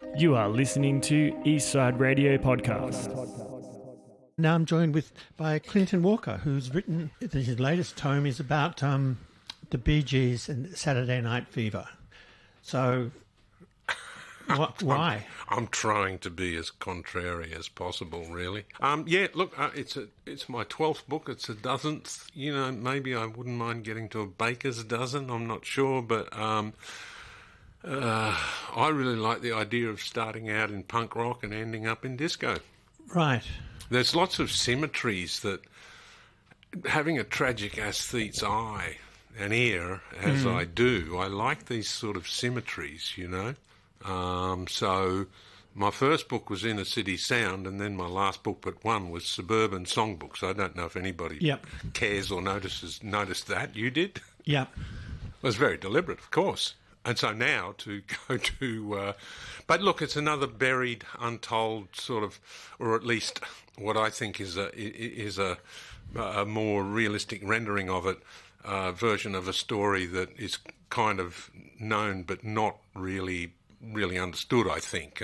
You are listening to Eastside Radio Podcast. Now I'm joined by Clinton Walker, who's written, his latest tome is about the Bee Gees and Saturday Night Fever. So, why? I'm trying to be as contrary as possible, really. It's my 12th book. It's a dozenth. You know, maybe I wouldn't mind getting to a baker's dozen. I'm not sure, but I really like the idea of starting out in punk rock and ending up in disco. Right. There's lots of symmetries that having a tragic aesthete's eye and ear, as I do, I like these sort of symmetries, you know. So my first book was Inner City Sound, and then my last book but one was Suburban Songbooks. I don't know if anybody cares or noticed that. You did? Yeah. It was very deliberate, of course. And so now to go to... but look, it's another buried, untold sort of, or at least what I think is a more realistic rendering of it, version of a story that is kind of known but not really understood, I think.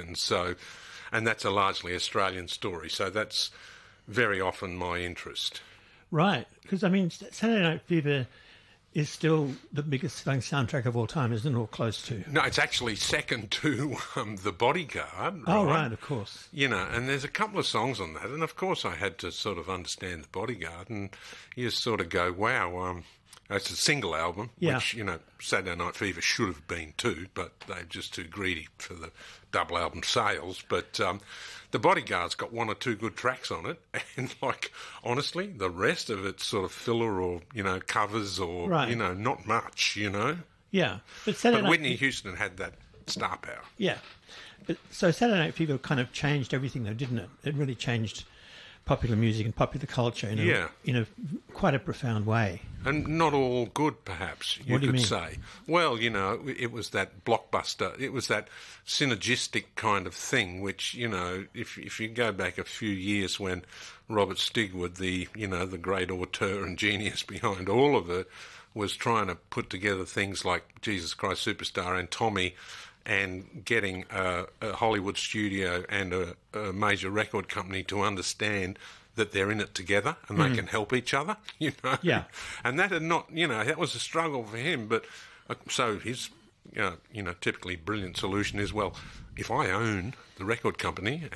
And that's a largely Australian story. So that's very often my interest. Right. Because, I mean, Saturday Night Fever is still the biggest selling soundtrack of all time, isn't it, or close to? No, it's actually second to The Bodyguard. Right? Oh, right, of course. You know, and there's a couple of songs on that, and of course I had to sort of understand The Bodyguard, and you sort of go, wow, it's a single album, which, you know, Saturday Night Fever should have been too, but they're just too greedy for the double album sales. But The Bodyguard's got one or two good tracks on it, and, like, honestly, the rest of it's sort of filler or, you know, covers or, you know, not much, you know. Yeah. But Whitney Houston had that star power. Yeah. But, so Saturday Night Fever kind of changed everything, though, didn't it? It really changed popular music and popular culture in a quite a profound way. And not all good, perhaps, What do you mean? say. Well, you know, it was that blockbuster, it was that synergistic kind of thing, which, you know, if you go back a few years when Robert Stigwood, the great auteur and genius behind all of it, was trying to put together things like Jesus Christ Superstar and Tommy, and getting a Hollywood studio and a major record company to understand that they're in it together and they can help each other, you know. Yeah. And that had not, you know, that was a struggle for him. But so his, typically brilliant solution is, well, if I own the record company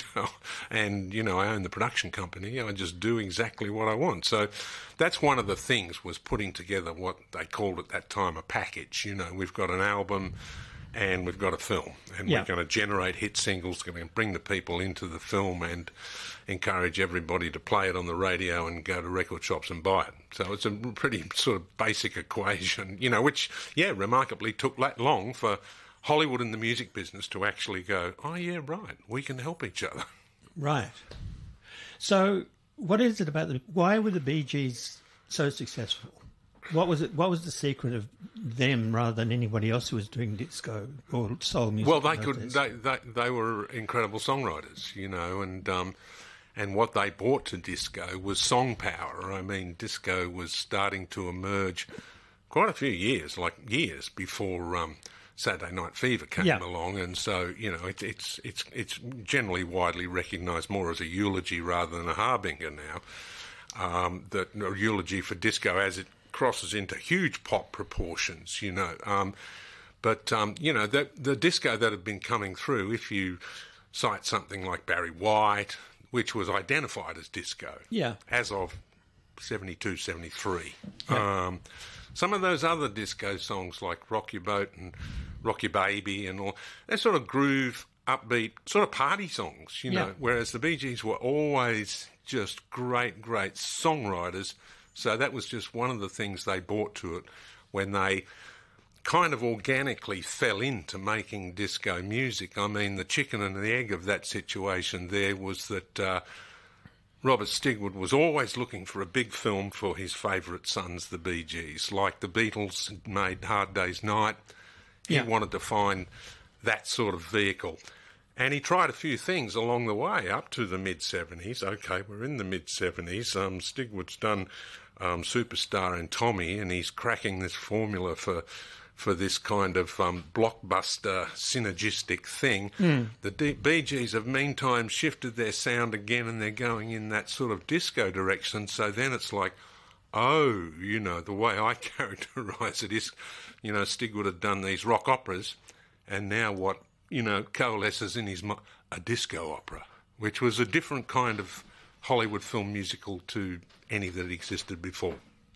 and you know, I own the production company, I just do exactly what I want. So that's one of the things, was putting together what they called at that time a package. You know, we've got an album and we've got a film, and we're going to generate hit singles, going to bring the people into the film and encourage everybody to play it on the radio and go to record shops and buy it. So it's a pretty sort of basic equation, you know, which, remarkably took that long for Hollywood and the music business to actually go, oh, yeah, right, we can help each other. Right. So what is it about why were the Bee Gees so successful? What was it? What was the secret of them rather than anybody else who was doing disco or soul music? Well, they were incredible songwriters, you know, and what they brought to disco was song power. I mean, disco was starting to emerge quite a few years before Saturday Night Fever came along, and so, you know, it's generally widely recognised more as a eulogy rather than a harbinger now. That a eulogy for disco as it crosses into huge pop proportions, you know. You know, the disco that had been coming through, if you cite something like Barry White, which was identified as disco as of 72, 73. Some of those other disco songs like Rock Your Boat and Rock Your Baby and all, they're sort of groove, upbeat, sort of party songs, you know, whereas the Bee Gees were always just great songwriters. So that was just one of the things they brought to it when they kind of organically fell into making disco music. I mean, the chicken and the egg of that situation there was that Robert Stigwood was always looking for a big film for his favourite sons, the Bee Gees. Like the Beatles made Hard Day's Night, he wanted to find that sort of vehicle. And he tried a few things along the way up to the mid-70s. OK, we're in the mid-70s. Stigwood's done Superstar and Tommy, and he's cracking this formula for for this kind of blockbuster synergistic thing. The Bee Gees have meantime shifted their sound again, and they're going in that sort of disco direction. So then it's like, oh, the way I characterise it is, Stig would have done these rock operas, and now what, coalesces in his mind, a disco opera, which was a different kind of Hollywood film musical to any that existed before.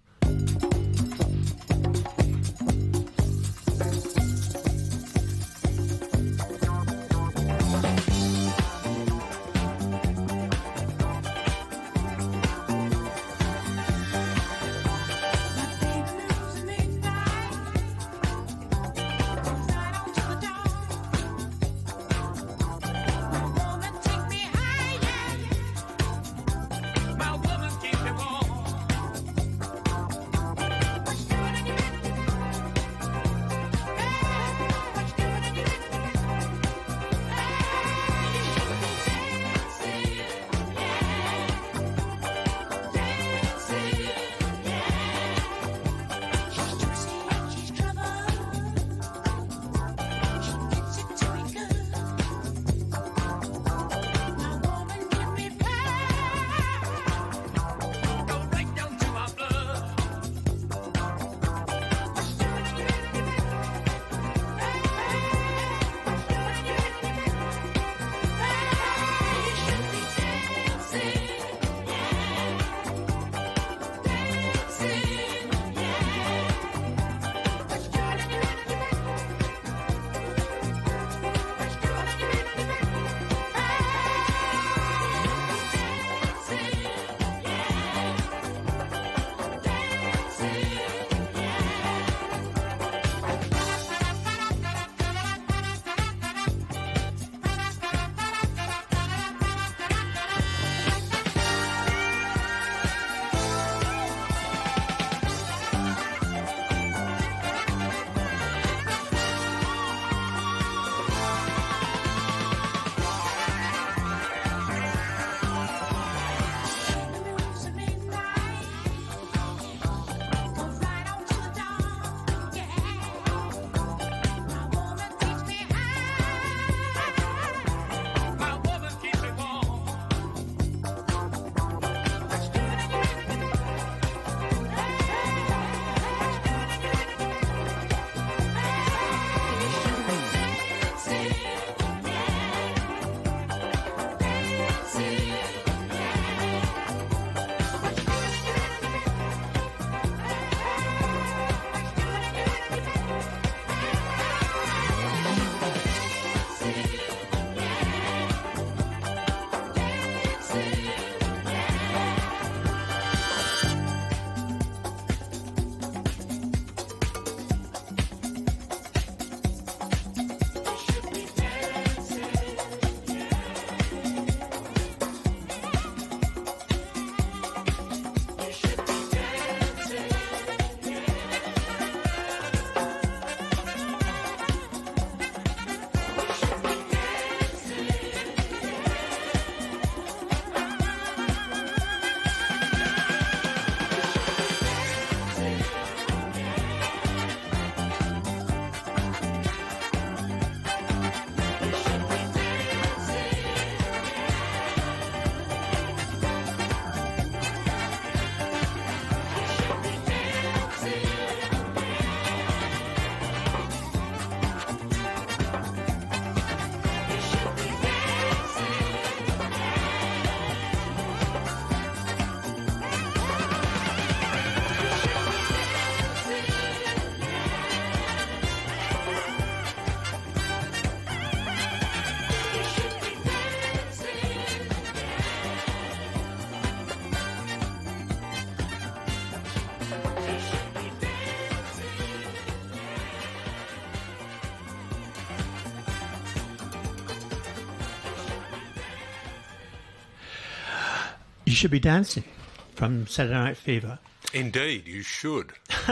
You Should Be Dancing from Saturday Night Fever. Indeed, you should.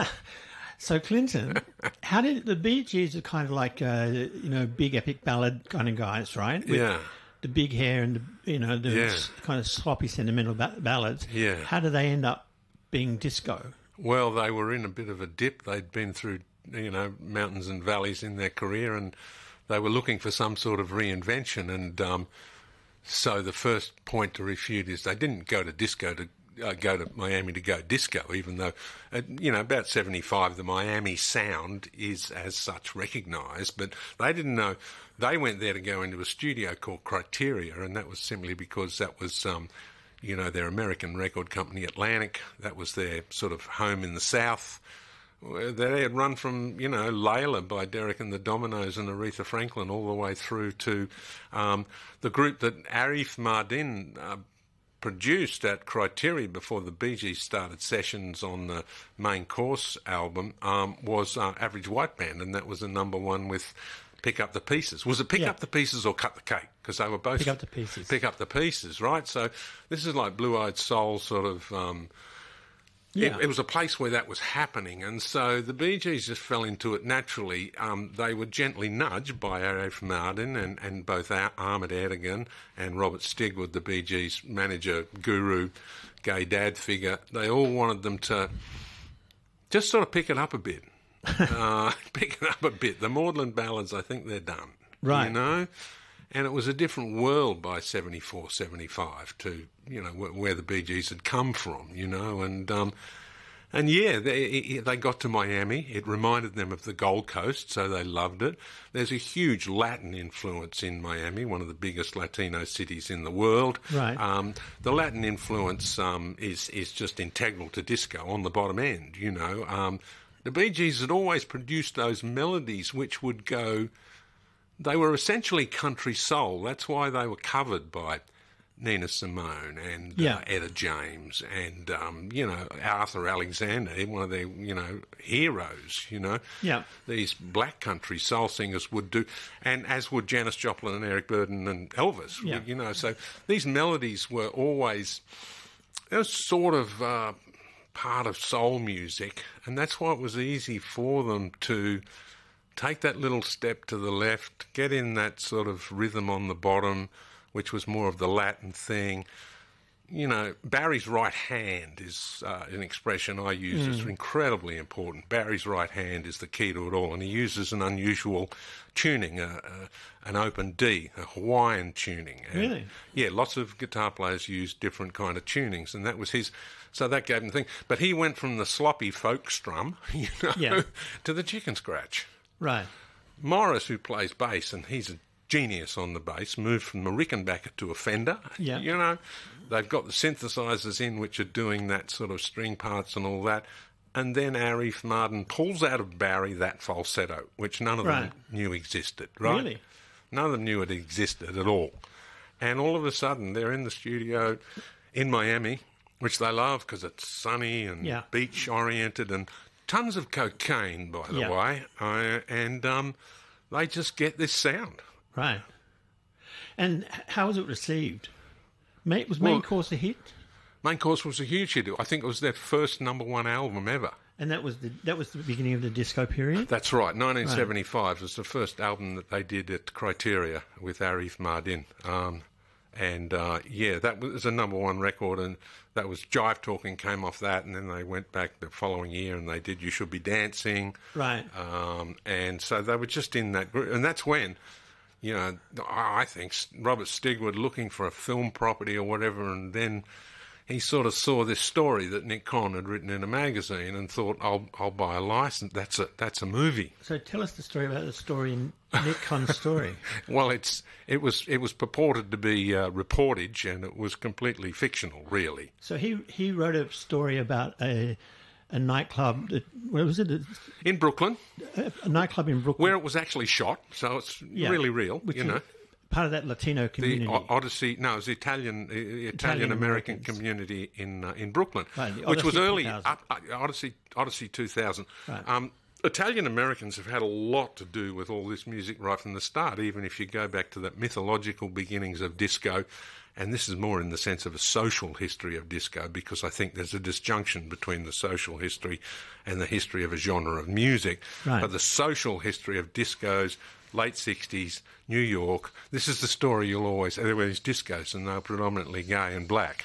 So, Clinton, how did the Bee Gees are kind of like, big epic ballad kind of guys, right? With the big hair and, the kind of sloppy sentimental ballads. Yeah. How did they end up being disco? Well, they were in a bit of a dip. They'd been through mountains and valleys in their career, and they were looking for some sort of reinvention. And so the first point to refute is they didn't go to disco to go to Miami to go disco, even though, about 75, the Miami sound is as such recognised, but they didn't know. They went there to go into a studio called Criteria, and that was simply because that was, their American record company, Atlantic. That was their sort of home in the South. They had run from, Layla by Derek and the Dominoes and Aretha Franklin all the way through to the group that Arif Mardin produced at Criteria before the Bee Gees started sessions on the Main Course album was Average White Band, and that was a number one with Pick Up the Pieces. Was it Pick Up the Pieces or Cut the Cake? Because they were both... Pick Up the Pieces. Pick Up the Pieces, right? So this is like Blue-Eyed Soul sort of... It was a place where that was happening, and so the Bee Gees just fell into it naturally. They were gently nudged by Arif Mardin and both Ahmed Ertegun and Robert Stigwood, the Bee Gees manager, guru, gay dad figure. They all wanted them to just sort of pick it up a bit. Pick it up a bit. The Maudlin Ballads, I think they're done. Right. And it was a different world by 74, 75 to, where the Bee Gees had come from, they got to Miami. It reminded them of the Gold Coast, so they loved it. There's a huge Latin influence in Miami, one of the biggest Latino cities in the world. Right. The Latin influence is just integral to disco on the bottom end, The Bee Gees had always produced those melodies which would go... They were essentially country soul. That's why they were covered by Nina Simone and Etta James and, Arthur Alexander, one of their, heroes, Yeah. These black country soul singers would do, and as would Janis Joplin and Eric Burdon and Elvis, So these melodies were always, they were sort of part of soul music, and that's why it was easy for them to take that little step to the left, get in that sort of rhythm on the bottom, which was more of the Latin thing. Barry's right hand is an expression I use. It's incredibly important. Barry's right hand is the key to it all, and he uses an unusual tuning, an open D, a Hawaiian tuning. And, really? Yeah, lots of guitar players use different kind of tunings, and that was his... So that gave him the thing. But he went from the sloppy folk strum, to the chicken scratch. Right. Morris, who plays bass, and he's a genius on the bass, moved from a Rickenbacker to a Fender. Yeah. They've got the synthesizers in which are doing that sort of string parts and all that. And then Arif Mardin pulls out of Barry that falsetto, which none of them knew existed, right? Really? None of them knew it existed at all. And all of a sudden, they're in the studio in Miami, which they love because it's sunny and beach-oriented and... Tons of cocaine, by the way, and they just get this sound. Right. And how was it received? Was Main Course a hit? Main Course was a huge hit. I think it was their first number one album ever. And that was the beginning of the disco period? That's right. 1975 was the first album that they did at Criteria with Arif Mardin. That was a number one record, and that was Jive Talking came off that, and then they went back the following year and they did You Should Be Dancing. Right. And so they were just in that group, and that's when, I think Robert Stigwood looking for a film property or whatever, and then he sort of saw this story that Nick Conn had written in a magazine and thought, I'll buy a license. That's a movie. So tell us the story about the story in Nick Conn's story. Well, it was purported to be reportage, and it was completely fictional, really. So he wrote a story about a nightclub. Where was it? In Brooklyn. A nightclub in Brooklyn, where it was actually shot. So it's really real. Part of that Latino community. The Odyssey, no, it was the Italian-American community in Brooklyn, which was early, Odyssey 2000. Right. Italian-Americans have had a lot to do with all this music right from the start, even if you go back to the mythological beginnings of disco, and this is more in the sense of a social history of disco, because I think there's a disjunction between the social history and the history of a genre of music. Right. But the social history of discos, late 60s, New York. This is the story you'll always... There were these discos, and they were predominantly gay and black.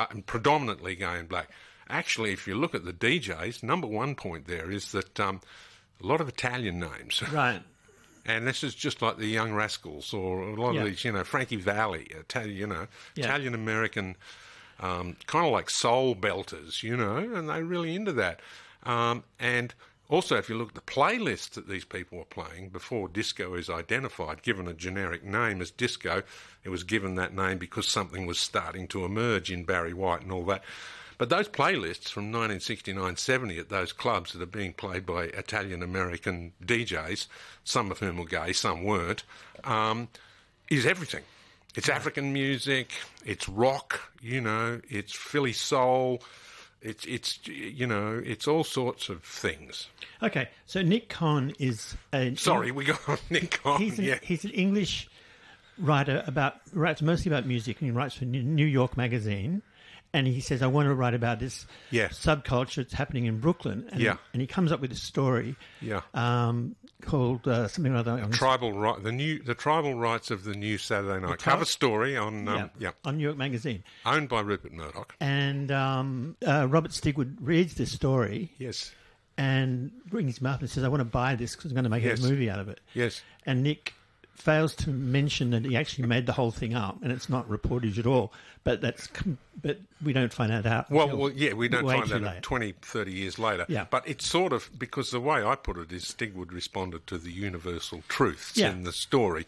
Predominantly gay and black. Actually, if you look at the DJs, number one point there is that a lot of Italian names. Right. And this is just like the Young Rascals or a lot of these, Frankie Valli, Italian-American, kind of like soul belters, and they're really into that. And also, if you look at the playlists that these people were playing before disco is identified, given a generic name as disco, it was given that name because something was starting to emerge in Barry White and all that. But those playlists from 1969-70 at those clubs that are being played by Italian-American DJs, some of whom were gay, some weren't, is everything. It's African music, it's rock, it's Philly soul, it's all sorts of things. Okay, so Nick Conn is we got on Nick Conn. He's an English writer writes mostly about music, and he writes for New York Magazine. And he says, I want to write about this subculture that's happening in Brooklyn. And, and he comes up with a story called something or other. The tribal rights of the new Saturday night cover story on New York Magazine. Owned by Rupert Murdoch. And Robert Stigwood reads this story. Yes. And brings him up and says, I want to buy this because I'm going to make a movie out of it. Yes. And Nick fails to mention that he actually made the whole thing up, and it's not reportage at all. But we don't find that out. We don't find that out 20, 30 years later. Yeah. But it's sort of, because the way I put it is Stigwood responded to the universal truths in the story.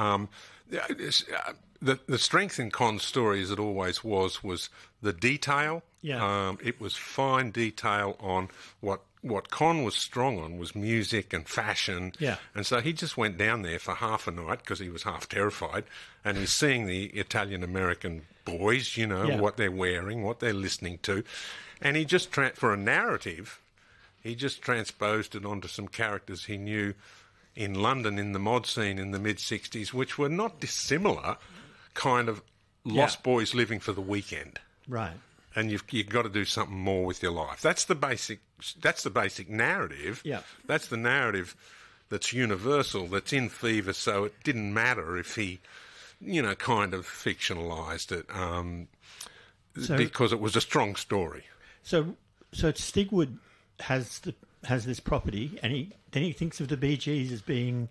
The strength in Conn's story, as it always was the detail. Yeah. It was fine detail on what Conn was strong on was music and fashion. Yeah. And so he just went down there for half a night because he was half terrified, and he's seeing the Italian-American boys, what they're wearing, what they're listening to. And he just, for a narrative, he just transposed it onto some characters he knew in London in the mod scene in the mid-'60s, which were not dissimilar, kind of lost boys living for the weekend. Right. And you've got to do something more with your life. That's the basic narrative. Yeah. That's the narrative that's universal, that's in Fever, so it didn't matter if he, kind of fictionalised it because it was a strong story. So Stigwood has this property, and then he thinks of the Bee Gees as being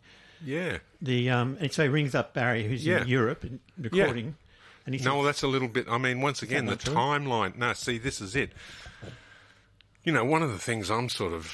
and so he rings up Barry, who's in Europe and recording. Yeah. And he says, no, that's a little bit. I mean, once again, the timeline. No, see, this is it. One of the things I'm sort of.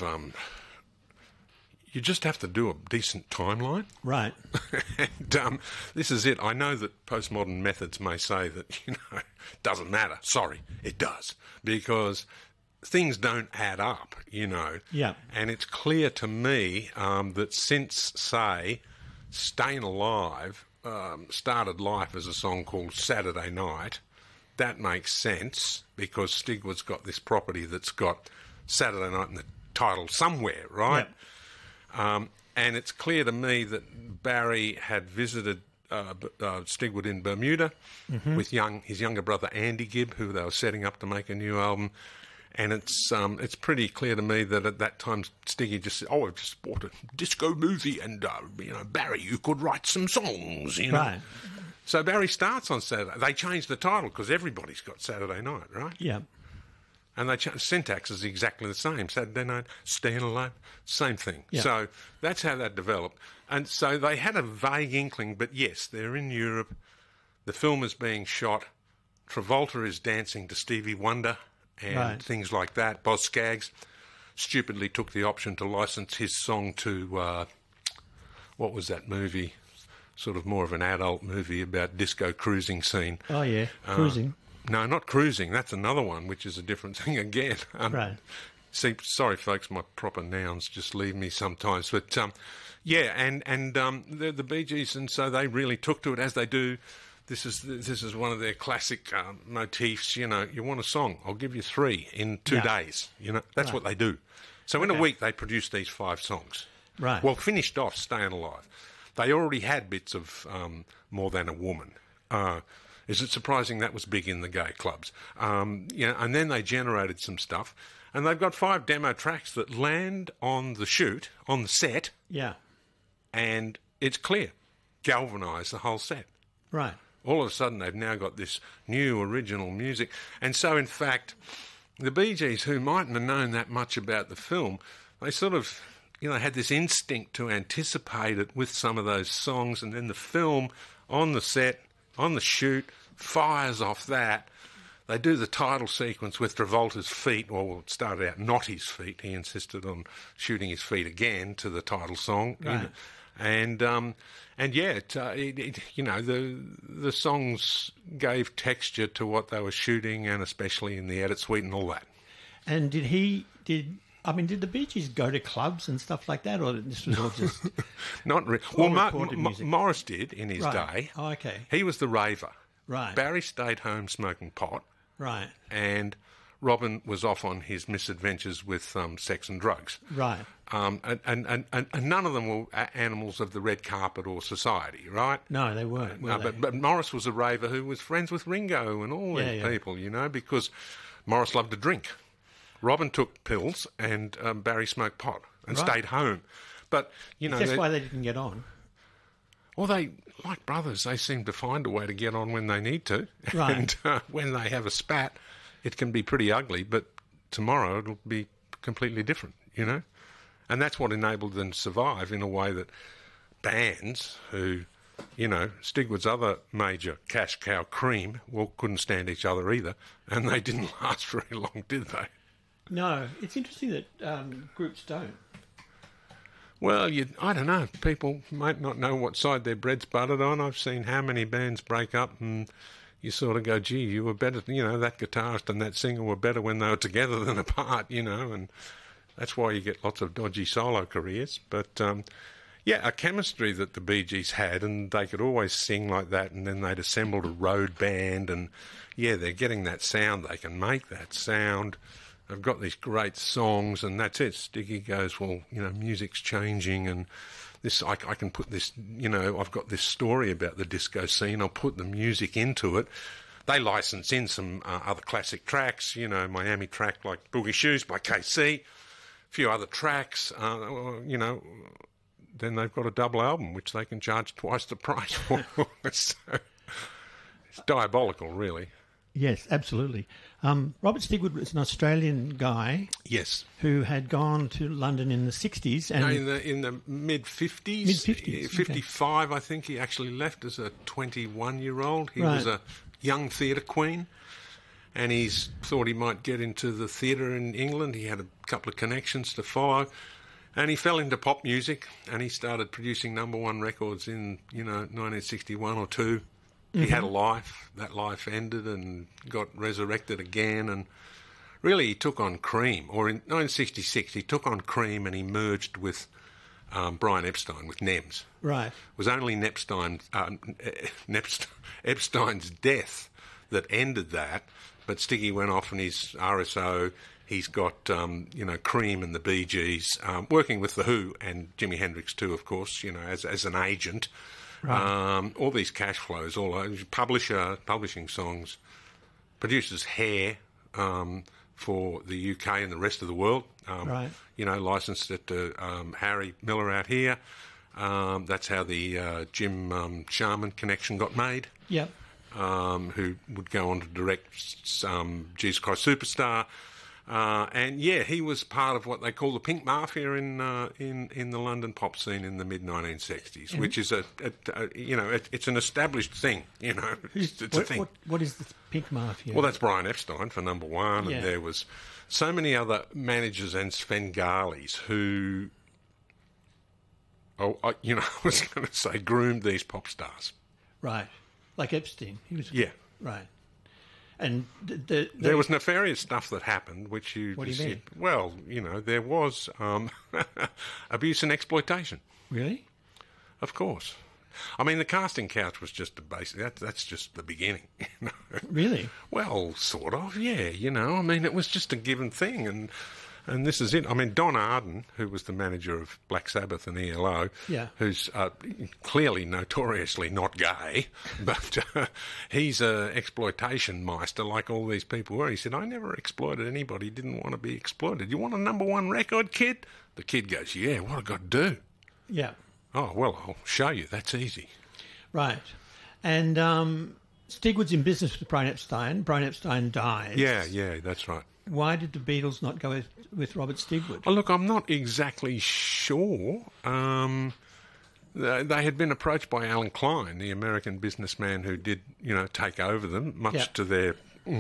You just have to do a decent timeline. Right. And this is it. I know that postmodern methods may say that, doesn't matter. Sorry, it does. Because things don't add up, Yeah. And it's clear to me that since, say, Stayin' Alive started life as a song called Saturday Night, that makes sense because Stigwood's got this property that's got Saturday Night in the title somewhere, right? Yep. And it's clear to me that Barry had visited Stigwood in Bermuda with his younger brother Andy Gibb, who they were setting up to make a new album. And it's pretty clear to me that at that time Stiggy just said, I've just bought a disco movie and, Barry, you could write some songs, Right. So Barry starts on Saturday. They changed the title because everybody's got Saturday Night, right? Yeah. And syntax is exactly the same. Saturday Night, Stayin' Alive, same thing. Yeah. So that's how that developed. And so they had a vague inkling, but yes, they're in Europe. The film is being shot. Travolta is dancing to Stevie Wonder and things like that. Boz Scaggs stupidly took the option to license his song to, what was that movie? Sort of more of an adult movie about disco cruising scene. Oh, yeah, Cruising. No, not Cruising. That's another one, which is a different thing again. Right. See, sorry, folks, my proper nouns just leave me sometimes. But, the Bee Gees, and so they really took to it, as they do. This is one of their classic motifs. You want a song? I'll give you 3 in 2 days. That's what they do. So in a week they produced these 5 songs. Right. Well, finished off Stayin' Alive. They already had bits of More Than a Woman. Is it surprising that was big in the gay clubs? And then they generated some stuff, and they've got 5 demo tracks that land on the set. Yeah. And it's clear, galvanise the whole set. Right. All of a sudden, they've now got this new original music. And so, in fact, the Bee Gees, who mightn't have known that much about the film, they sort of had this instinct to anticipate it with some of those songs, and then the film on the set, on the shoot, fires off that. They do the title sequence with Travolta's feet. Well, it started out not his feet. He insisted on shooting his feet again to the title song. Right. The songs gave texture to what they were shooting, and especially in the edit suite and all that. And did the Bee Gees go to clubs and stuff like that, or this was all just not really? Well, Morris did in his day. Oh, okay. He was the raver. Right. Barry stayed home smoking pot. Right. And Robin was off on his misadventures with sex and drugs. Right. And none of them were animals of the red carpet or society, right? No, they weren't. But Morris was a raver who was friends with Ringo and all these people, because Morris loved to drink. Robin took pills and Barry smoked pot and stayed home. But, that's why they didn't get on. Well, they, like brothers, they seem to find a way to get on when they need to. Right. And when they have a spat, it can be pretty ugly, but tomorrow it'll be completely different, And that's what enabled them to survive in a way that bands who, Stigwood's other major cash cow, Cream, couldn't stand each other either, and they didn't last very long, did they? No, it's interesting that groups don't. Well, I don't know. People might not know what side their bread's buttered on. I've seen how many bands break up and you sort of go, gee, you were better, that guitarist and that singer were better when they were together than apart, and that's why you get lots of dodgy solo careers. But, a chemistry that the Bee Gees had, and they could always sing like that, and then they'd assembled a road band, and, they're getting that sound. They can make that sound. They've got these great songs, and that's it. Sticky goes, well, music's changing, and this I can put this, I've got this story about the disco scene. I'll put the music into it. They license in some other classic tracks, Miami track like Boogie Shoes by KC, a few other tracks, then they've got a double album, which they can charge twice the price for. So it's diabolical, really. Yes, absolutely. Robert Stigwood was an Australian guy. Yes. Who had gone to London in the 60s. And in the mid-50s. Mid-50s. 55, okay. I think he actually left as a 21-year-old. He right. was a young theatre queen, and he thought he might get into the theatre in England. He had a couple of connections to follow, and he fell into pop music, and he started producing number one records in, 1961 or 2. He had a life. That life ended and got resurrected again. And really, he took on Cream. Or in 1966, he took on Cream and he merged with Brian Epstein, with NEMS. Right. It was only Epstein's death that ended that. But Sticky went off on his RSO. He's got, Cream and the Bee Gees, working with The Who and Jimi Hendrix too, of course, as an agent. Right. All these cash flows, publishing songs, produces Hair for the UK and the rest of the world. Right. Licensed it to Harry Miller out here. That's how the Jim Sharman connection got made. Yep. Who would go on to direct Jesus Christ Superstar. He was part of what they call the Pink Mafia in the London pop scene in the mid 1960s, which is it's an established thing. It's a thing. What is the Pink Mafia? Well, that's Brian Epstein for number one, and there was so many other managers and Svengalis who, I was going to say, groomed these pop stars. Right, like Epstein. He was. Yeah. Right. And there was nefarious stuff that happened, which you... What do you mean? Well, there was abuse and exploitation. Really? Of course. I mean, the casting couch was just a basic... That's just the beginning. Really? Well, sort of, yeah. I mean, it was just a given thing, and this is it. I mean, Don Arden, who was the manager of Black Sabbath and ELO, who's clearly notoriously not gay, but he's an exploitation meister like all these people were. He said, I never exploited anybody who didn't want to be exploited. You want a number one record, kid? The kid goes, yeah, what have I got to do? Yeah. Oh, well, I'll show you. That's easy. Right. And Stigwood's in business with Brian Epstein. Brian Epstein dies. Yeah, that's right. Why did the Beatles not go with Robert Stigwood? Oh, look, I'm not exactly sure. They had been approached by Alan Klein, the American businessman who did, take over them, much to their,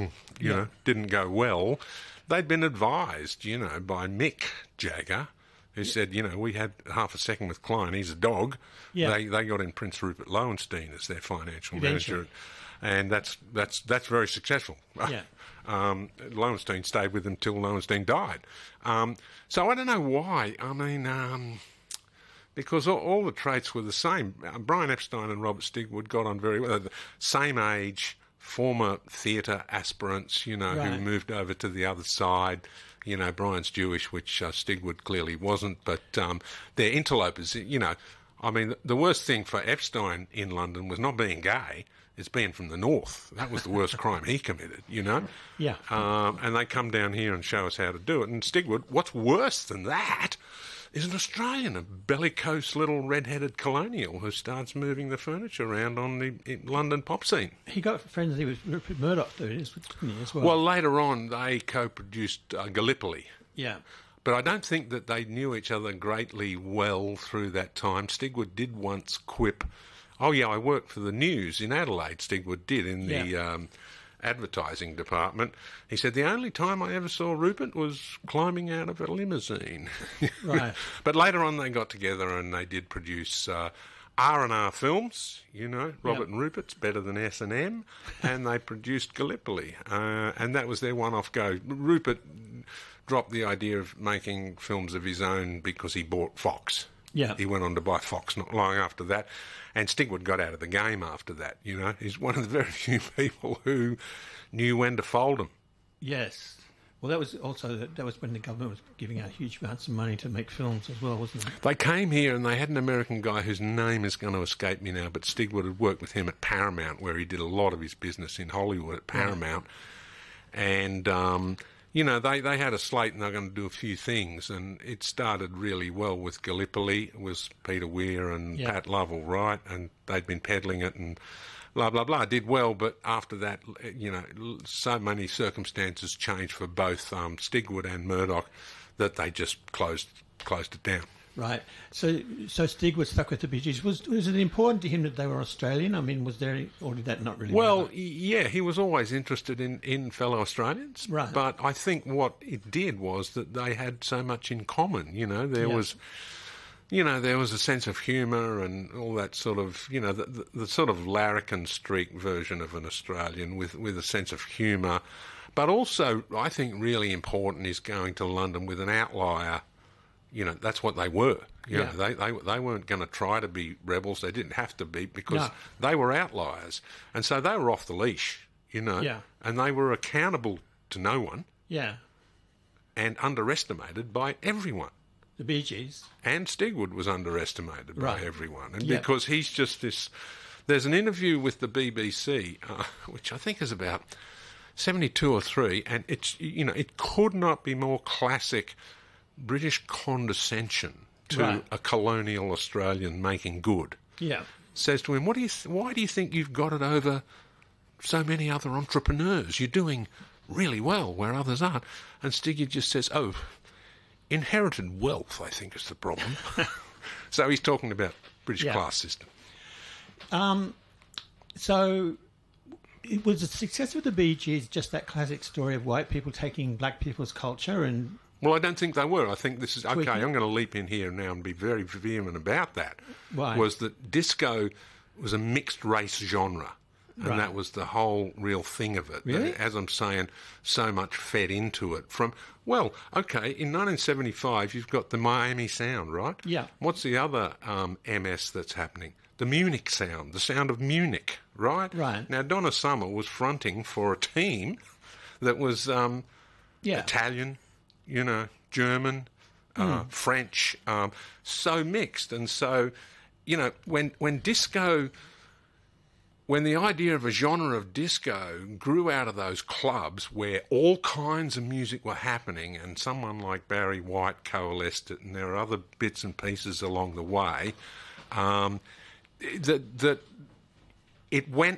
didn't go well. They'd been advised, by Mick Jagger, who said, we had half a second with Klein, he's a dog. Yeah. They got in Prince Rupert Lowenstein as their financial manager, and that's very successful. Yeah. Lowenstein stayed with them till Lowenstein died. So I don't know why. I mean, because all the traits were the same. Brian Epstein and Robert Stigwood got on very well. The same age, former theatre aspirants, who moved over to the other side. Brian's Jewish, which Stigwood clearly wasn't, but they're interlopers. I mean, the worst thing for Epstein in London was not being gay. It's being from the north. That was the worst crime he committed, Yeah. And they come down here and show us how to do it. And Stigwood, what's worse than that, is an Australian, a bellicose little red-headed colonial who starts moving the furniture around on the London pop scene. He got friendly with Rupert Murdoch, didn't he, as well? Well, later on, they co-produced Gallipoli. Yeah. But I don't think that they knew each other greatly well through that time. Stigwood did once quip, "Oh, yeah, I worked for the news in Adelaide," Stigwood did, in the advertising department. He said, "The only time I ever saw Rupert was climbing out of a limousine." Right. But later on they got together and they did produce R&R films, Robert and Rupert's Better Than S&M, and they produced Gallipoli. And that was their one-off go. Rupert dropped the idea of making films of his own because he bought Fox. Yeah. He went on to buy Fox not long after that. And Stigwood got out of the game after that, He's one of the very few people who knew when to fold them. Yes. Well, that was when the government was giving out huge amounts of money to make films as well, wasn't it? They came here and they had an American guy whose name is going to escape me now, but Stigwood had worked with him at Paramount, where he did a lot of his business in Hollywood at Paramount. And, they had a slate and they were going to do a few things, and it started really well with Gallipoli. It was Peter Weir and Pat Lovell, right? And they'd been peddling it and blah, blah, blah. Did well, but after that, so many circumstances changed for both Stigwood and Murdoch that they just closed it down. Right. So Stigwood stuck with the Bee Gees. Was it important to him that they were Australian? I mean, was there, or did that not really matter? Yeah, he was always interested in fellow Australians. Right. But I think what it did was that they had so much in common. There was a sense of humour and all that sort of, the sort of larrikin streak version of an Australian with a sense of humour. But also, I think really important is going to London with an outlier. That's what they were. They weren't going to try to be rebels. They didn't have to be because they were outliers. And so they were off the leash, Yeah. And they were accountable to no one. Yeah. And underestimated by everyone. The Bee Gees. And Stigwood was underestimated by everyone. And Yeah. because he's just this... There's an interview with the BBC, which I think is about 72 or 3, and it's, it could not be more classic British condescension to a colonial Australian making good. Yeah. Says to him, why do you think you've got it over so many other entrepreneurs? You're doing really well where others aren't. And Stiggy just says, inherited wealth, I think, is the problem. So he's talking about British class system. So it was a success with the Bee Gees, just that classic story of white people taking black people's culture and... Well, I don't think they were. I think this is... Okay, I'm going to leap in here now and be very vehement about that. Why? Was that disco was a mixed-race genre. And that was the whole real thing of it. Really? As I'm saying, so much fed into it from... Well, okay, in 1975, you've got the Miami Sound, right? Yeah. What's the other MS that's happening? The Munich Sound, the sound of Munich, right? Right. Now, Donna Summer was fronting for a team that was Italian, German, French, so mixed. And so, when disco... When the idea of a genre of disco grew out of those clubs where all kinds of music were happening and someone like Barry White coalesced it, and there are other bits and pieces along the way, that it went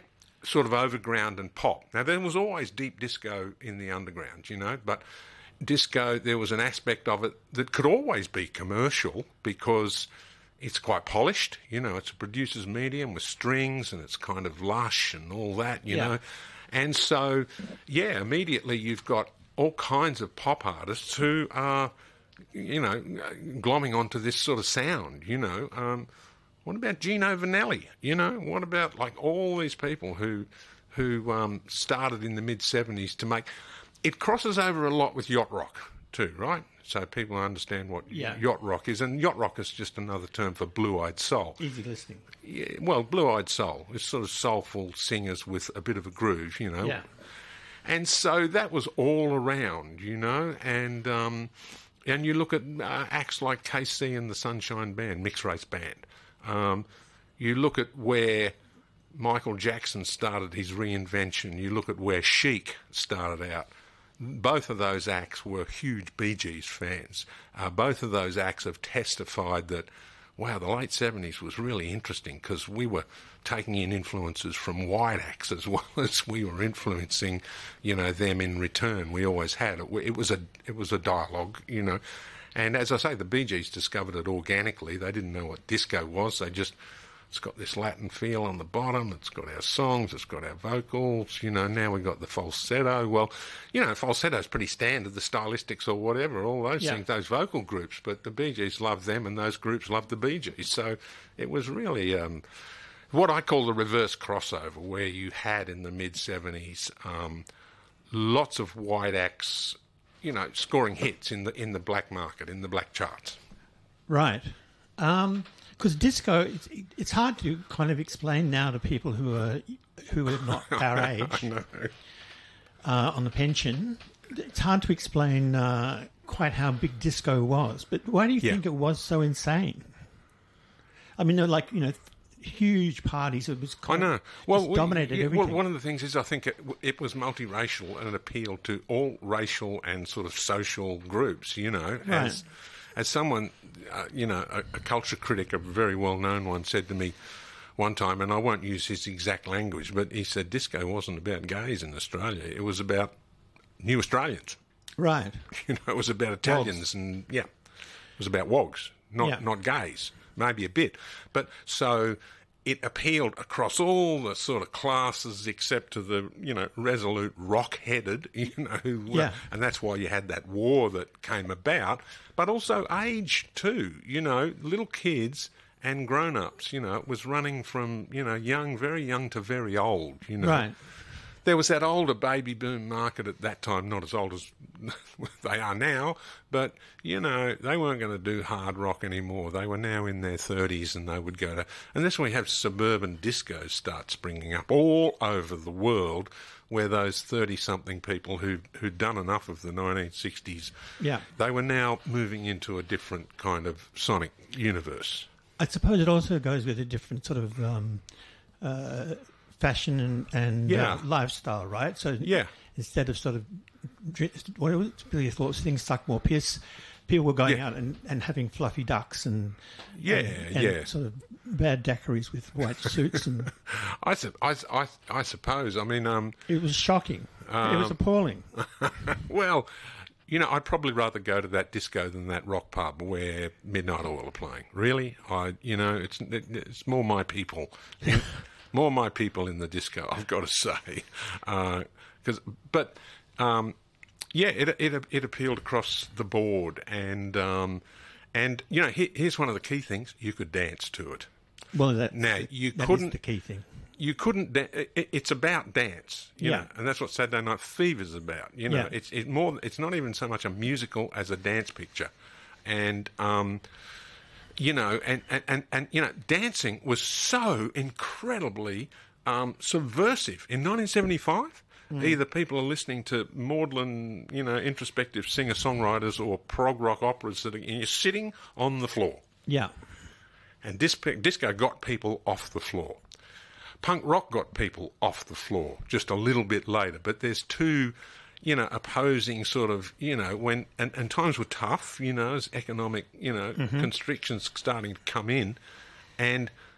sort of overground and pop. Now, there was always deep disco in the underground, you know, but disco, there was an aspect of it that could always be commercial because it's quite polished, you know, it's a producer's medium with strings and it's kind of lush and all that, you know. And so, yeah, immediately you've got all kinds of pop artists who are, you know, glomming onto this sort of sound, you know. What about Gino Vanelli, you know? What about, like, all these people who started in the mid-'70s to make... It crosses over a lot with yacht rock too, right? So people understand what yacht rock is. And yacht rock is just another term for blue-eyed soul. Easy listening. Yeah, well, blue-eyed soul. It's sort of soulful singers with a bit of a groove, you know. Yeah. And so that was all around, you know. And you look at acts like KC and the Sunshine Band, Mixed Race Band. You look at where Michael Jackson started his reinvention. You look at where Chic started out. Both of those acts were huge Bee Gees fans. Both of those acts have testified that, wow, the late 70s was really interesting because we were taking in influences from white acts as well as we were influencing, you know, them in return. We always had. It was a dialogue, you know. And as I say, the Bee Gees discovered it organically. They didn't know what disco was. It's got this Latin feel on the bottom. It's got our songs. It's got our vocals. You know, now we've got the falsetto. Well, you know, falsetto's pretty standard, the stylistics or whatever, all those things, those vocal groups. But the Bee Gees loved them and those groups loved the Bee Gees. So it was really what I call the reverse crossover, where you had in the mid-'70s lots of white acts, you know, scoring hits in the black market, in the black charts. Right. Because disco, it's hard to kind of explain now to people who are not our age. I know. On the pension. It's hard to explain quite how big disco was. But why do you think it was so insane? I mean, like, you know, huge parties. It was kind I know. Well, dominated everything. Well, one of the things is I think it was multiracial and it appealed to all racial and sort of social groups, you know. Right. As someone, you know, a culture critic, a very well-known one, said to me one time, and I won't use his exact language, but he said disco wasn't about gays in Australia. It was about new Australians. Right. You know, it was about Italians and, it was about wogs, not gays, maybe a bit. But so it appealed across all the sort of classes except to the, you know, resolute rock-headed, you know, and that's why you had that war that came about, but also age too, you know, little kids and grown-ups, you know, it was running from, you know, young, very young to very old, you know. Right. There was that older baby boom market at that time, not as old as they are now, but, you know, they weren't going to do hard rock anymore. They were now in their 30s and they would go to... And that's when we have suburban discos start springing up all over the world, where those 30-something people who'd done enough of the 1960s, they were now moving into a different kind of sonic universe. I suppose it also goes with a different sort of... fashion and lifestyle, right? So instead of sort of what it was really thought things like more Pierce, people were going out and having fluffy ducks and sort of bad daiquiris with white suits and I suppose. I mean, it was shocking. It was appalling. Well, you know, I'd probably rather go to that disco than that rock pub where Midnight Oil are playing. Really, it's more my people. More my people in the disco, I've got to say, it appealed across the board, and you know, here's one of the key things: you could dance to it. Well, that is the key thing. You couldn't. It's about dance, you know, and that's what Saturday Night Fever's about. You know, it's not even so much a musical as a dance picture, and. You know, and you know, dancing was so incredibly subversive. In 1975, either people are listening to maudlin, you know, introspective singer-songwriters or prog rock operas and you're sitting on the floor. Yeah. And disco got people off the floor. Punk rock got people off the floor just a little bit later. But there's two... you know, opposing sort of, you know, when, and times were tough, you know, as economic, you know, constrictions starting to come in. And,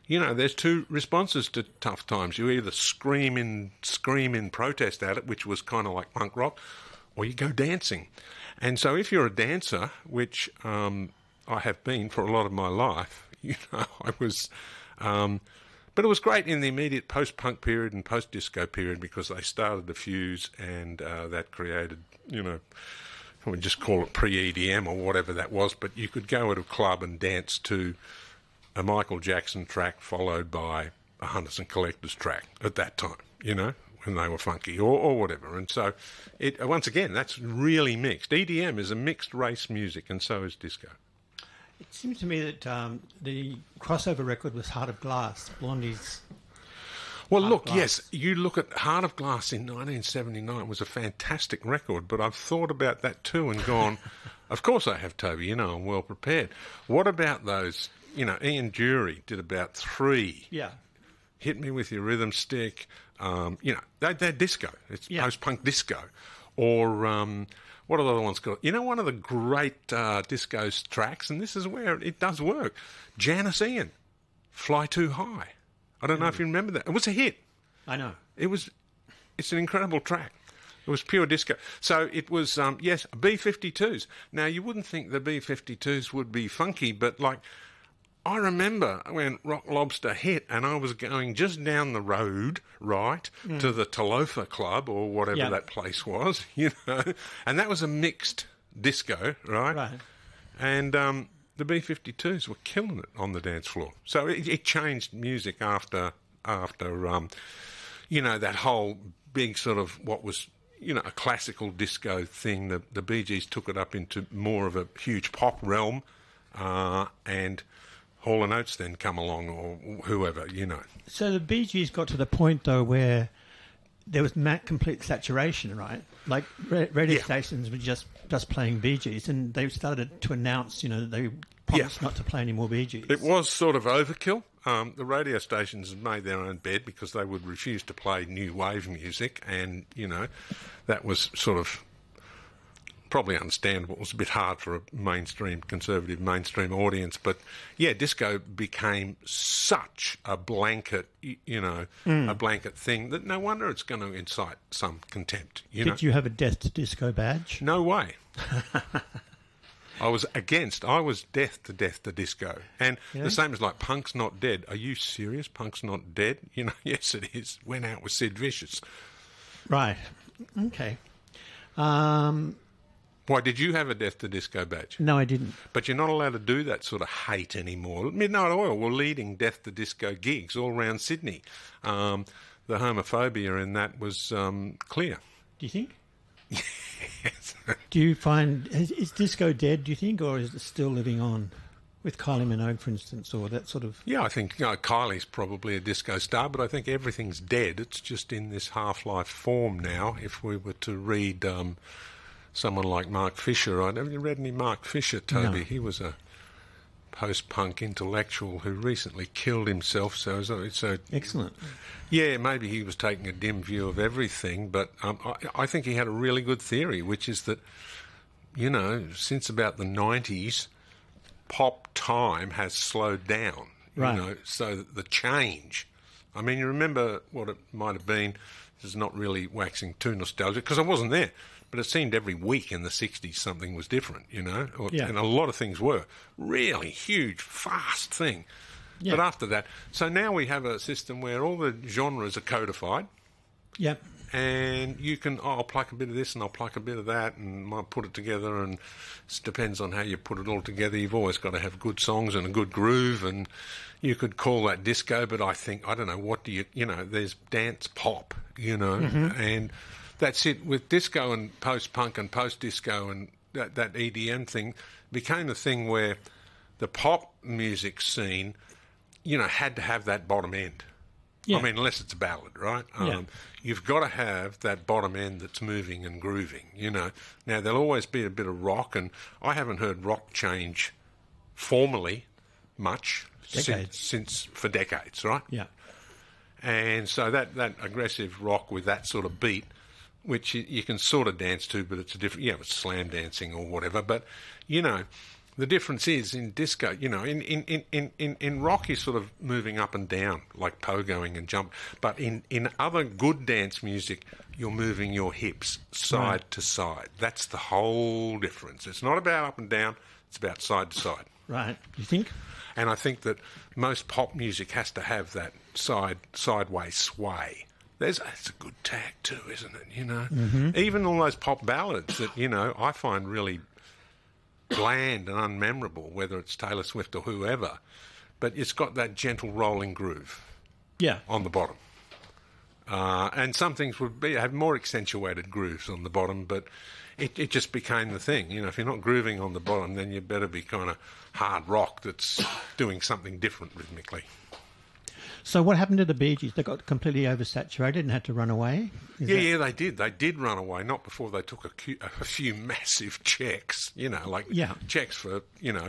you know, there's two responses to tough times. You either scream in protest at it, which was kind of like punk rock, or you go dancing. And so if you're a dancer, which I have been for a lot of my life, you know, I was... but it was great in the immediate post-punk period and post-disco period because they started the fuse and that created, you know, I would just call it pre-EDM or whatever that was, but you could go at a club and dance to a Michael Jackson track followed by a Hunters and Collectors track at that time, you know, when they were funky or whatever. And so, once again, that's really mixed. EDM is a mixed race music and so is disco. It seems to me that the crossover record was Heart of Glass, Blondie's. Well, look, yes, you look at Heart of Glass in 1979 was a fantastic record, but I've thought about that too and gone, of course I have, Toby, you know, I'm well prepared. What about those, you know, Ian Dury did about 3. Yeah. Hit Me With Your Rhythm Stick, you know, they're disco. It's post-punk disco. Or what are the other ones called? You know, one of the great disco tracks, and this is where it does work, Janice Ian, Fly Too High. I don't know if you remember that. It was a hit. I know. It's an incredible track. It was pure disco. So it was, yes, B-52s. Now, you wouldn't think the B-52s would be funky, but, like, I remember when Rock Lobster hit and I was going just down the road, right, to the Talofa Club or whatever that place was, you know, and that was a mixed disco, right? Right. And the B-52s were killing it on the dance floor. So it changed music after you know, that whole big sort of what was, you know, a classical disco thing. The Bee Gees took it up into more of a huge pop realm, and Hall & Oates then come along, or whoever, you know. So the Bee Gees got to the point, though, where there was complete saturation, right? Like radio stations were just playing Bee Gees, and they started to announce, you know, that they promised not to play any more Bee Gees. It was sort of overkill. The radio stations made their own bed because they would refuse to play new wave music, and, you know, that was sort of probably understandable. It was a bit hard for a conservative mainstream audience, but yeah, disco became such a blanket, you know, a blanket thing that no wonder it's going to incite some contempt. Did you have a Death to Disco badge? No way. I was death to disco. And the same as like Punk's Not Dead. Are you serious? Punk's Not Dead? You know, yes it is. Went out with Sid Vicious. Right. Okay. Why, did you have a Death to Disco badge? No, I didn't. But you're not allowed to do that sort of hate anymore. Midnight Oil were leading Death to Disco gigs all around Sydney. The homophobia in that was clear. Do you think? Yes. Do you find... Is disco dead, do you think, or is it still living on? With Kylie Minogue, for instance, or that sort of... Yeah, I think Kylie's probably a disco star, but I think everything's dead. It's just in this half-life form now. If we were to read... someone like Mark Fisher. Have you read any Mark Fisher, Toby? No. He was a post-punk intellectual who recently killed himself. So excellent. Yeah, maybe he was taking a dim view of everything, but I think he had a really good theory, which is that, you know, since about the 90s, pop time has slowed down. Right. You know, so the change. I mean, you remember what it might have been. This is not really waxing too nostalgic because I wasn't there. But it seemed every week in the 60s something was different, you know? And a lot of things were. Really huge, fast thing. Yeah. But after that... So now we have a system where all the genres are codified. Yep. And you can, I'll pluck a bit of this and I'll pluck a bit of that and might put it together, and it depends on how you put it all together. You've always got to have good songs and a good groove, and you could call that disco, but I don't know, what do you know, there's dance pop, you know, and... That's it. With disco and post-punk and post-disco and that EDM thing became a thing where the pop music scene, you know, had to have that bottom end. Yeah. I mean, unless it's a ballad, right? You've got to have that bottom end that's moving and grooving, you know. Now, there'll always be a bit of rock, and I haven't heard rock change formally much since for decades, right? Yeah. And so that aggressive rock with that sort of beat, which you can sort of dance to, but it's a different... Yeah, it's slam dancing or whatever. But, you know, The difference is in disco, in rock you're sort of moving up and down, like pogoing and jump. But in other good dance music, you're moving your hips side to side. That's the whole difference. It's not about up and down, it's about side to side. Right. You think? And I think that most pop music has to have that sideways sway. It's a good tag too, isn't it? Mm-hmm. Even all those pop ballads that, I find really bland and unmemorable, whether it's Taylor Swift or whoever, but it's got that gentle rolling groove on the bottom. And some things have more accentuated grooves on the bottom, but it just became the thing. If you're not grooving on the bottom, then you better be kind of hard rock that's doing something different rhythmically. So what happened to the Bee Gees? They got completely oversaturated and had to run away? Yeah, they did. They did run away, not before they took a few massive checks, checks for,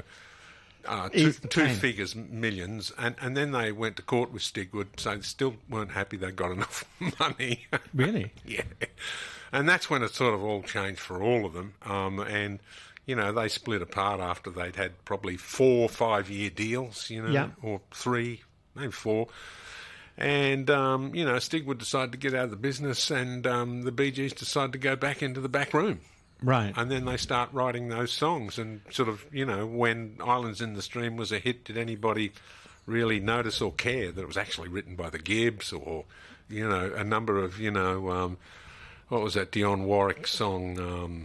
two figures, millions, and then they went to court with Stigwood, so they still weren't happy they got enough money. Really? Yeah. And that's when it sort of all changed for all of them. And, they split apart after they'd had probably 4 5-year deals, or 3, maybe 4. And, Stigwood decided to get out of the business, and the Bee Gees decided to go back into the back room. Right. And then they start writing those songs, and sort of, when Islands in the Stream was a hit, did anybody really notice or care that it was actually written by the Gibbs or, a number of, what was that Dionne Warwick song,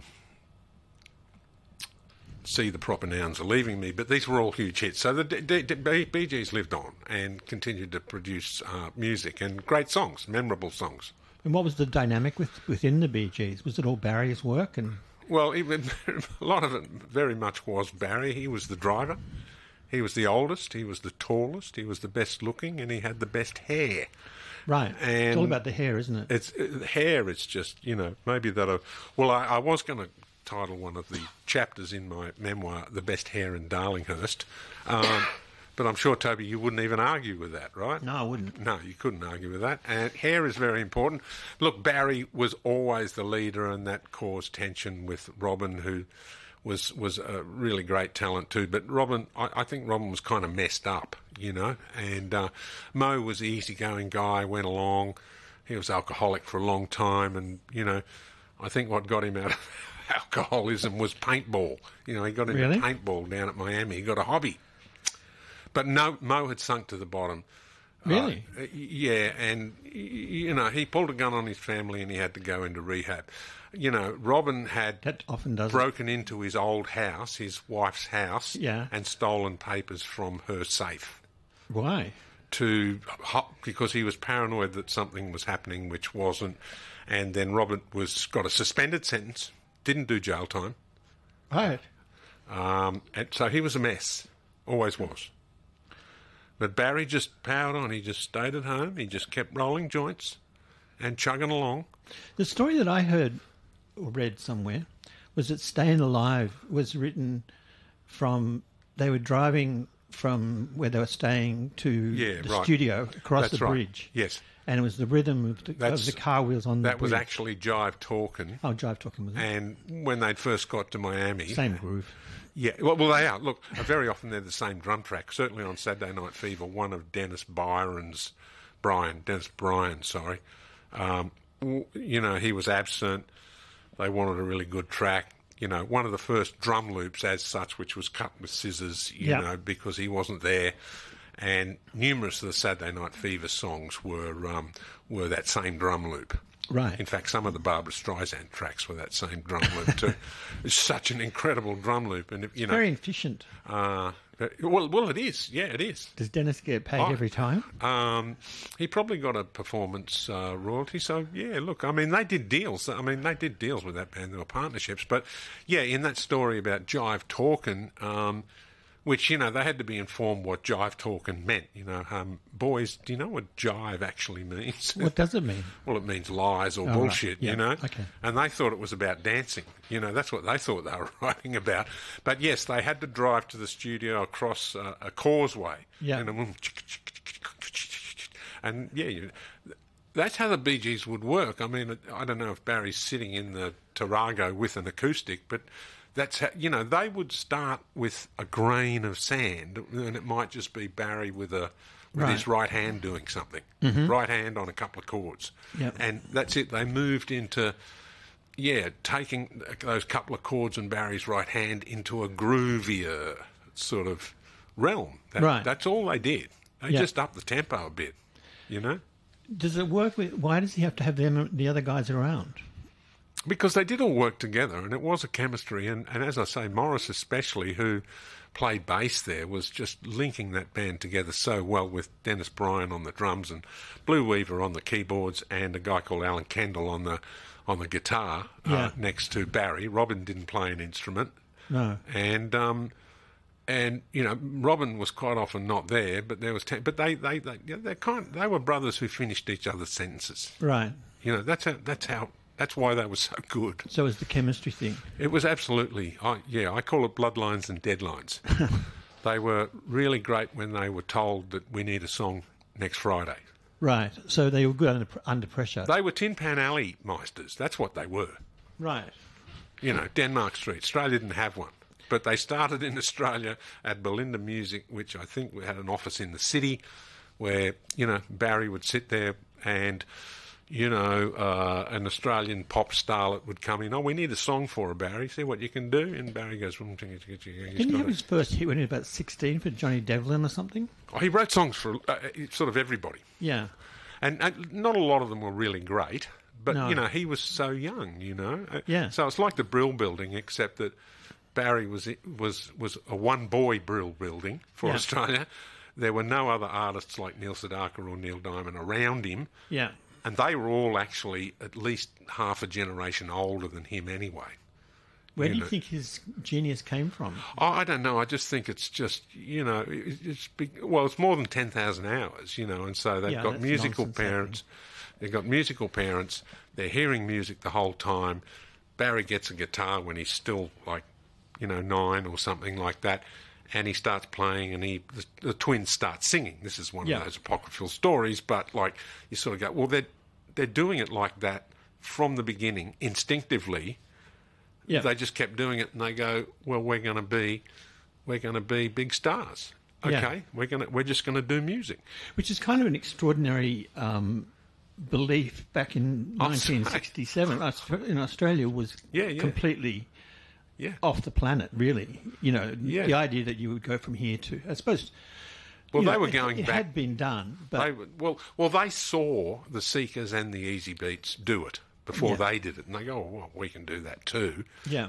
See the Proper Nouns Are Leaving Me, but these were all huge hits. So the Bee Gees lived on and continued to produce music and great songs, memorable songs. And what was the dynamic within the Bee Gees? Was it all Barry's work? Well, a lot of it very much was Barry. He was the driver. He was the oldest. He was the tallest. He was the best looking, and he had the best hair. Right. And it's all about the hair, isn't it? It's hair. It's just maybe that. I was going to title one of the chapters in my memoir "The Best Hair in Darlinghurst," but I'm sure, Toby, you wouldn't even argue with that, right? No, I wouldn't. No, you couldn't argue with that. And hair is very important. Look, Barry was always the leader, and that caused tension with Robin, who was a really great talent too. But Robin, I think Robin was kind of messed up, and Mo was the easygoing guy, went along. He was alcoholic for a long time, and, I think what got him out of alcoholism was paintball. He got into paintball down at Miami. He got a hobby. But no, Mo had sunk to the bottom. Really? Yeah, and, he pulled a gun on his family and he had to go into rehab. Robin had that often does broken into his old house, his wife's house, yeah, and stolen papers from her safe. Why? Because he was paranoid that something was happening which wasn't. And then Robin got a suspended sentence, didn't do jail time. Right. And so he was a mess, always was. But Barry just powered on. He just stayed at home. He just kept rolling joints and chugging along. The story that I heard or read somewhere was that Staying Alive was written from... They were driving from where they were staying to the studio across the bridge. Yes. And it was the rhythm of the car wheels on the bridge. That was actually Jive Talkin'. Oh, Jive Talkin' was it? And when they'd first got to Miami... Same groove. Yeah, well, they are. Look, very often they're the same drum track. Certainly on Saturday Night Fever, one of Dennis Bryan, he was absent. They wanted a really good track. One of the first drum loops as such, which was cut with scissors, because he wasn't there. And numerous of the Saturday Night Fever songs were that same drum loop. Right. In fact, some of the Barbra Streisand tracks were that same drum loop too. It's such an incredible drum loop, and very efficient. Well, it is. Yeah, it is. Does Dennis get paid every time? He probably got a performance royalty. So yeah, look, they did deals. They did deals with that band. There were partnerships, but yeah, in that story about Jive Talkin'. Which, they had to be informed what Jive Talkin' meant. Boys, do you know what jive actually means? What does it mean? Well, it means lies or bullshit, right. Yeah. Okay. And they thought it was about dancing. That's what they thought they were writing about. But yes, they had to drive to the studio across a causeway. Yeah. And yeah, that's how the Bee Gees would work. I don't know if Barry's sitting in the Tarago with an acoustic, but That's how, they would start with a grain of sand, and it might just be Barry with his right hand doing something, right hand on a couple of chords, and that's it. They moved into taking those couple of chords and Barry's right hand into a groovier sort of realm. That's all they did. They just upped the tempo a bit, Does it work with? Why does he have to have the other guys around? Because they did all work together, and it was a chemistry. And as I say, Morris especially, who played bass there, was just linking that band together so well, with Dennis Bryan on the drums and Blue Weaver on the keyboards and a guy called Alan Kendall on the guitar next to Barry. Robin didn't play an instrument. No. And Robin was quite often not there, but there was they were brothers who finished each other's sentences. Right. That's why they were so good. So it was the chemistry thing. It was absolutely, I call it bloodlines and deadlines. They were really great when they were told that we need a song next Friday. Right. So they were good under pressure. They were Tin Pan Alley meisters. That's what they were. Right. Denmark Street. Australia didn't have one. But they started in Australia at Belinda Music, which I think we had an office in the city, where, Barry would sit there and... an Australian pop starlet would come in. Oh, we need a song for her, Barry. See what you can do. And Barry goes, Didn't he have his first hit when he was about 16 for Johnny Devlin or something? Oh, he wrote songs for sort of everybody. Yeah. And not a lot of them were really great, but, No. he was so young, Yeah. So it's like the Brill Building, except that Barry was a one-boy Brill Building for Australia. There were no other artists like Neil Sedaka or Neil Diamond around him. Yeah. And they were all actually at least half a generation older than him anyway. Where do you think his genius came from? Oh, I don't know. I just think it's just, it's more than 10,000 hours, and so they've got musical parents. They've got musical parents. They're hearing music the whole time. Barry gets a guitar when he's still 9 or something like that. And he starts playing, and the twins start singing. This is one of those apocryphal stories, but you sort of go, well, they're doing it like that from the beginning, instinctively. Yeah. They just kept doing it, and they go, well, we're going to be big stars. Okay, we're just going to do music, which is kind of an extraordinary belief. Back in 1967, in Australia was completely. Yeah. Off the planet, really. The idea that you would go from here to, I suppose. Well, they were going back. It had been done, but they saw the Seekers and the Easy Beats do it before they did it, and they go, "Oh, well, we can do that too." Yeah.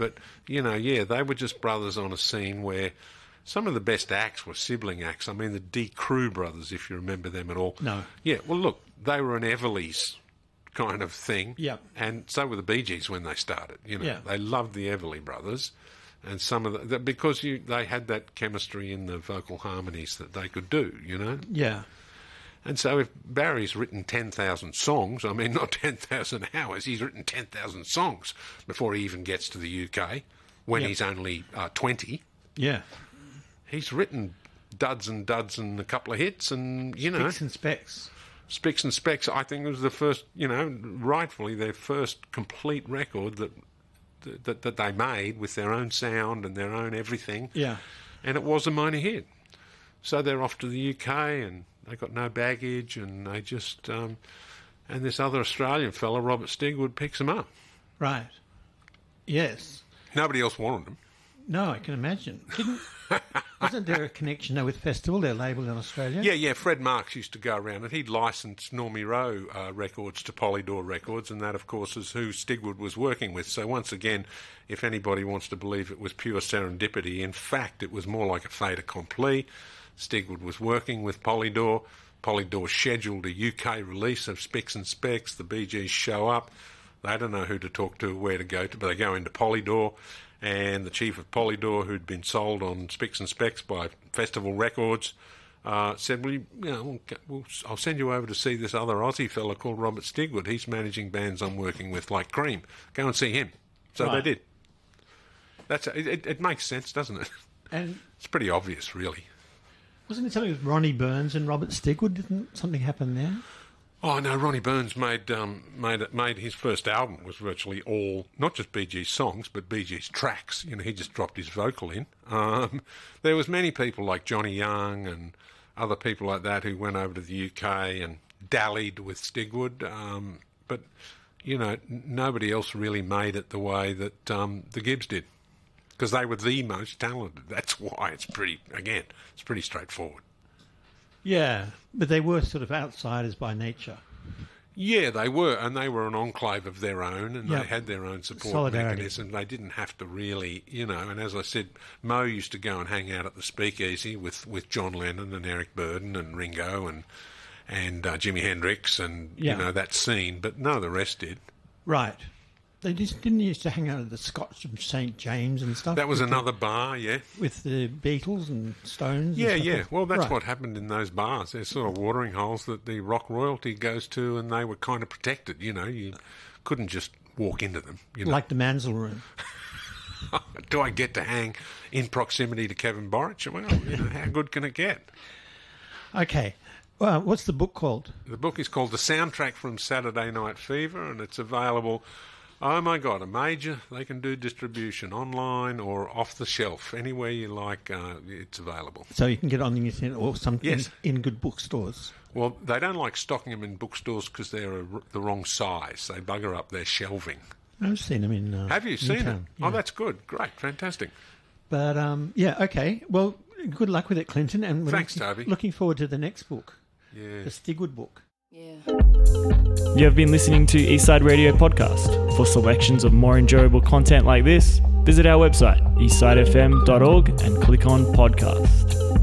They were just brothers on a scene where some of the best acts were sibling acts. I mean, the D. Crew brothers, if you remember them at all. No. Yeah. Well, look, they were an Everly's kind of thing. Yeah. And so were the Bee Gees when they started. They loved the Everly brothers, and some of because they had that chemistry in the vocal harmonies that they could do. Yeah. And so if Barry's written 10,000 songs, I mean, not 10,000 hours, he's written 10,000 songs before he even gets to the UK when he's only 20. Yeah. He's written duds and a couple of hits, and Spicks and Specks. Spicks and Specks, I think, was the first, rightfully their first complete record that they made with their own sound and their own everything. Yeah. And it was a minor hit. So they're off to the UK, and they got no baggage, and they just... and this other Australian fella, Robert Stigwood, picks them up. Right. Yes. Nobody else wanted them. No, I can imagine. Wasn't there a connection, though, with Festival, their label in Australia? Yeah. Fred Marks used to go around, and he'd licensed Normie Rowe records to Polydor Records, and that, of course, is who Stigwood was working with. So once again, if anybody wants to believe it was pure serendipity, in fact, it was more like a fait accompli. Stigwood was working with Polydor. Polydor scheduled a UK release of Spicks and Specks. The Bee Gees show up. They don't know who to talk to, where to go to, but they go into Polydor. And the chief of Polydor, who'd been sold on Spicks and Specks by Festival Records, said, I'll send you over to see this other Aussie fella called Robert Stigwood. He's managing bands I'm working with, like Cream. Go and see him. So they did. It makes sense, doesn't it? And it's pretty obvious, really. Wasn't it something with Ronnie Burns and Robert Stigwood? Didn't something happen there? Oh no, Ronnie Burns made his first album was virtually all not just Bee Gees songs but Bee Gees tracks. You know, he just dropped his vocal in. There was many people like Johnny Young and other people like that who went over to the UK and dallied with Stigwood, but you know, nobody else really made it the way that the Gibbs did, because they were the most talented. That's why it's pretty straightforward. Yeah, but they were sort of outsiders by nature. Yeah, they were, and they were an enclave of their own, and Yep. they had their own support Solidarity. mechanism. They didn't have to really, you know, and as I said, Mo used to go and hang out at the Speakeasy with John Lennon and Eric Burdon and Ringo and Jimi Hendrix and, Yeah. you know, that scene, but none of the rest did. Right. They just didn't used to hang out at the Scotch and St. James and stuff. That was with another bar, yeah. with the Beatles and Stones. Yeah, and stuff. yeah. Well, that's Right. what happened in those bars. They're sort of watering holes that the rock royalty goes to, and they were kind of protected, you know. You couldn't just walk into them, you know. Like the Mansell Room. Do I get to hang in proximity to Kevin Boric? Well, you know, how good can it get? Okay. Well, what's the book called? The book is called The Soundtrack from Saturday Night Fever, and it's available, oh my God, a major. They can do distribution online or off the shelf. Anywhere you like, it's available. So you can get it on the internet or something Yes. in good bookstores. Well, they don't like stocking them in bookstores because they're the wrong size. They bugger up their shelving. I've seen them in. Have you seen it? Newtown, Oh, yeah. that's good. Great. Fantastic. But yeah, okay. Well, good luck with it, Clinton. And we're Thanks, Toby. Looking forward to the next book, Yeah. the Stigwood book. Yeah. You have been listening to Eastside Radio Podcast. For selections of more enjoyable content like this, visit our website, eastsidefm.org, and click on Podcast.